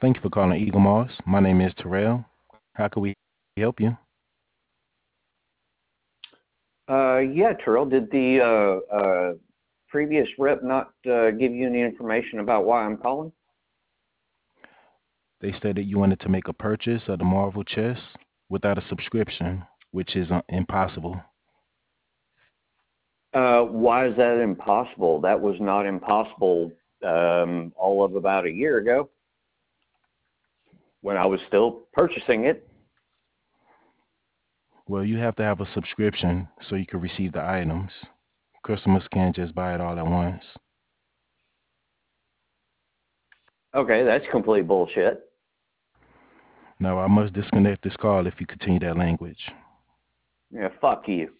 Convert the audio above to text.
Thank you for calling Eagle Moss. My name is Terrell. How can we help you? Yeah, Terrell, did the previous rep not give you any information about why I'm calling? They stated you wanted to make a purchase of the Marvel chest without a subscription, which is impossible. Why is that impossible? That was not impossible all of about a year ago when I was still purchasing it. Well, you have to have a subscription so you can receive the items. Customers can't just buy it all at once. Okay, that's complete bullshit. Now, I must disconnect this call if you continue that language. Yeah, fuck you.